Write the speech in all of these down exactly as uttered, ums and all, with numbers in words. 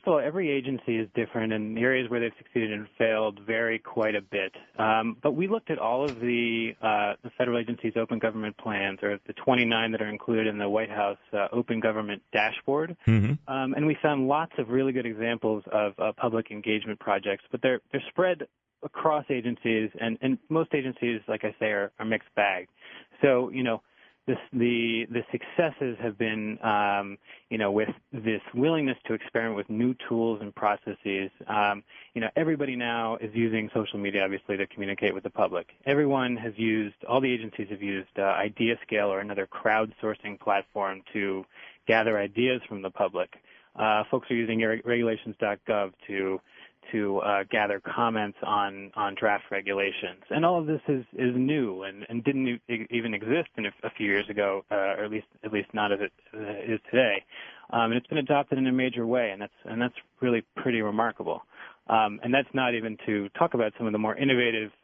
of all, every agency is different, and the areas where they've succeeded and failed vary quite a bit. Um, but we looked at all of the, uh, the federal agencies' open government plans, or the twenty-nine that are included in the White House uh, Open Government Dashboard, mm-hmm. um, and we found lots of really good examples of uh, public engagement projects. But they're they're spread across agencies, and, and most agencies, like I say, are, are mixed bag. So, you know. This, the the successes have been, um, you know, with this willingness to experiment with new tools and processes. Um, you know, everybody now is using social media, obviously, to communicate with the public. Everyone has used, all the agencies have used uh, IdeaScale or another crowdsourcing platform to gather ideas from the public. Uh, folks are using regulations dot gov to to uh, gather comments on, on draft regulations. And all of this is, is new and, and didn't e- even exist in a, a few years ago, uh, or at least at least not as it uh, is today. Um, and it's been adopted in a major way, and that's and that's really pretty remarkable. Um, and that's not even to talk about some of the more innovative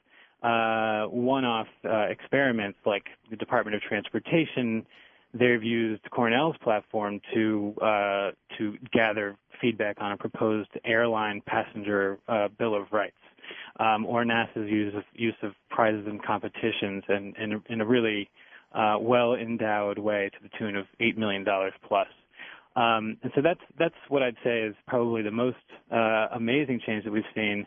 uh, one-off uh, experiments like the Department of Transportation. They've used Cornell's platform to uh, to gather feedback on a proposed airline passenger uh, bill of rights, um, or NASA's use of use of prizes and competitions, and in, in a really uh, well-endowed way to the tune of eight million dollars plus. Um, and so that's that's what I'd say is probably the most uh, amazing change that we've seen.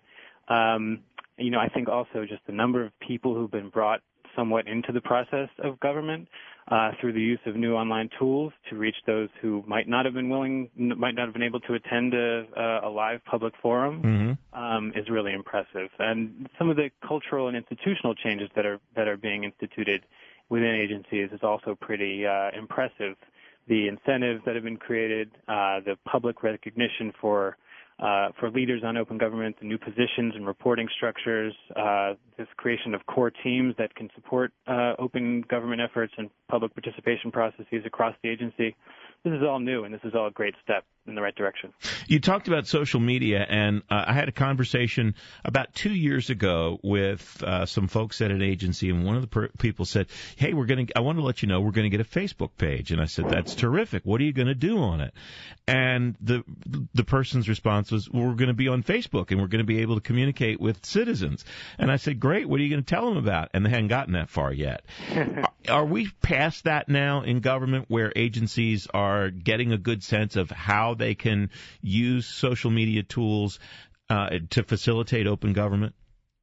Um, you know, I think also just the number of people who've been brought somewhat into the process of government uh, through the use of new online tools to reach those who might not have been willing, might not have been able to attend a, a live public forum, mm-hmm. um, is really impressive. And some of the cultural and institutional changes that are that are being instituted within agencies is also pretty uh, impressive. The incentives that have been created, uh, the public recognition for Uh, for leaders on open government, the new positions and reporting structures, uh, this creation of core teams that can support uh, open government efforts and public participation processes across the agency. This is all new, and this is all a great step in the right direction. You talked about social media, and uh, I had a conversation about two years ago with uh, some folks at an agency, and one of the per- people said, hey, we're going to, I want to let you know we're going to get a Facebook page. And I said, that's terrific. What are you going to do on it? And the the person's response was, well, we're going to be on Facebook, and we're going to be able to communicate with citizens. And I said, great, what are you going to tell them about? And they hadn't gotten that far yet. are, are we past that now in government where agencies are getting a good sense of how they can use social media tools uh, to facilitate open government?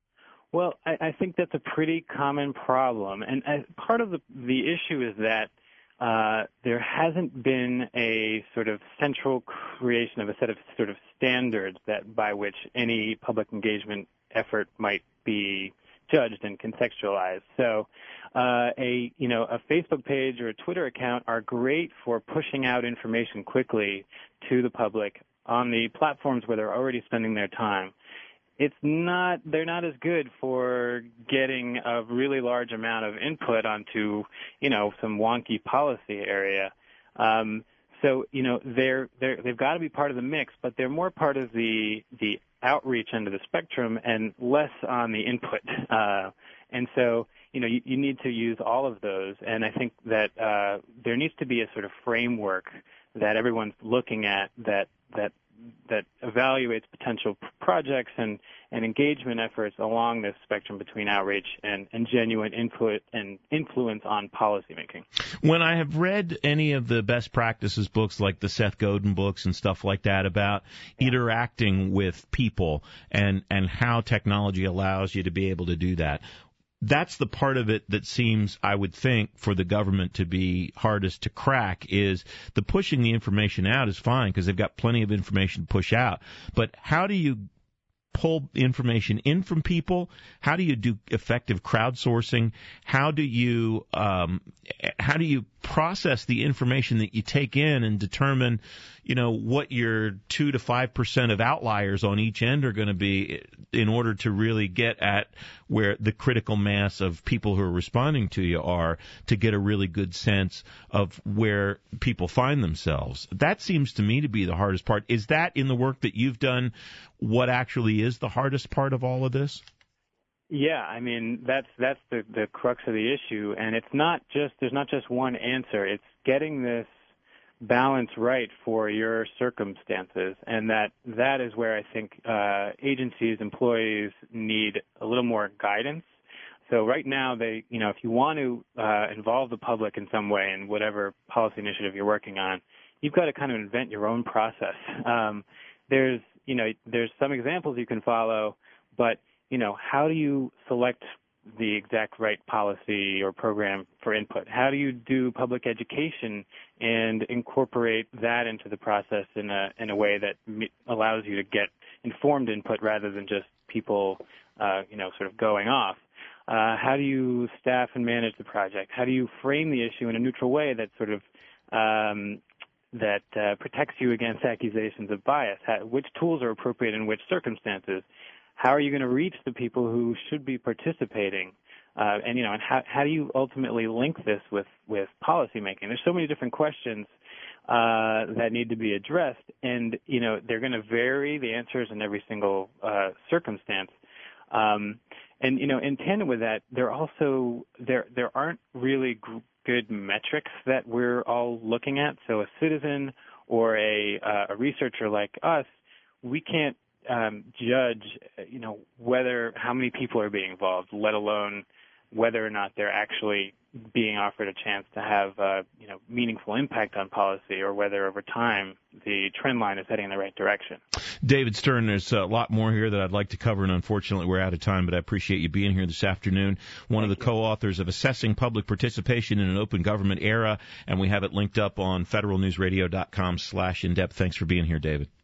Well, I, I think that's a pretty common problem. And uh, part of the, the issue is that uh, there hasn't been a sort of central creation of a set of sort of standards that by which any public engagement effort might be judged and contextualized. So uh, a you know a Facebook page or a Twitter account are great for pushing out information quickly to the public on the platforms where they're already spending their time. It's not they're not as good for getting a really large amount of input onto you know some wonky policy area. Um, so you know they're they're they've got to be part of the mix, but they're more part of the the outreach end of the spectrum and less on the input. Uh, and so, you know, you, you need to use all of those. And I think that uh, there needs to be a sort of framework that everyone's looking at that that that evaluates potential projects and, and engagement efforts along this spectrum between outreach and, and genuine input and influence on policymaking. When I have read any of the best practices books like the Seth Godin books and stuff like that about yeah. interacting with people and, and how technology allows you to be able to do that, that's the part of it that seems, I would think, for the government to be hardest to crack is the pushing the information out is fine because they've got plenty of information to push out. But how do you pull information in from people? How do you do effective crowdsourcing? How do you um, how do you process the information that you take in and determine, you know, what your two to five percent of outliers on each end are going to be in order to really get at where the critical mass of people who are responding to you are to get a really good sense of where people find themselves? That seems to me to be the hardest part. Is that in the work that you've done what actually is the hardest part of all of this? Yeah, I mean, that's that's the, the crux of the issue, and it's not just, there's not just one answer. It's getting this balance right for your circumstances, and that that is where I think uh, agencies, employees need a little more guidance. So right now, they, you know, if you want to uh, involve the public in some way in whatever policy initiative you're working on, you've got to kind of invent your own process. Um, there's, you know, there's some examples you can follow, but, you know, how do you select the exact right policy or program for input? How do you do public education and incorporate that into the process in a in a way that me- allows you to get informed input rather than just people, uh, you know, sort of going off? Uh, how do you staff and manage the project? How do you frame the issue in a neutral way that sort of um, that uh, protects you against accusations of bias? How, which tools are appropriate in which circumstances? How are you going to reach the people who should be participating? Uh, and, you know, and how, how do you ultimately link this with, with policymaking? There's so many different questions uh, that need to be addressed, and, you know, they're going to vary the answers in every single uh, circumstance. Um, and, you know, in tandem with that, there also there there aren't really g- good metrics that we're all looking at. So a citizen or a, uh, a researcher like us, we can't Um, judge, you know, whether how many people are being involved, let alone whether or not they're actually being offered a chance to have, uh, you know, meaningful impact on policy, or whether over time the trend line is heading in the right direction. David Stern, there's a lot more here that I'd like to cover, and unfortunately we're out of time, but I appreciate you being here this afternoon. One Thank of the you. co-authors of Assessing Public Participation in an Open Government Era, and we have it linked up on federal news radio dot com slash in depth. Thanks for being here, David.